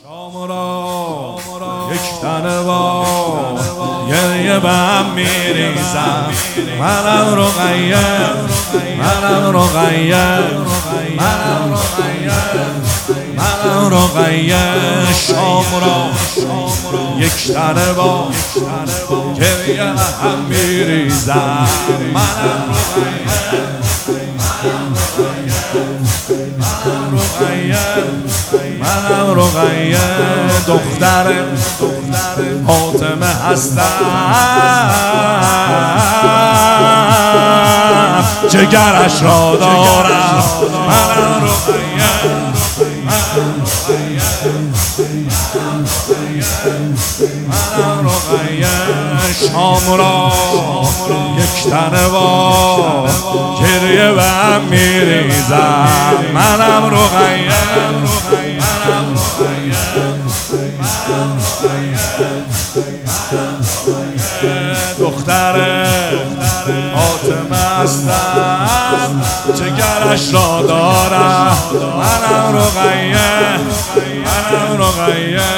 شام را یک تنه با گریه به هم میریزم. منم رقیه، منم رقیه، منم رقیه، منم رقیه. شام را یک تنه با گریه به هم میریزم. منم رقیه، منم رقیه، منم رقیه. دختر فاطمه هستم، جگرش را دارم. منم رقیه، منم رقیه، منم رقیه. شام را یک تنه با گریه به هم میریزم. منم رقیه، منم رقیه، منم رقیه. دختر فاطمه هستم، جگرش را دارم. منم رقیه، منم رقیه،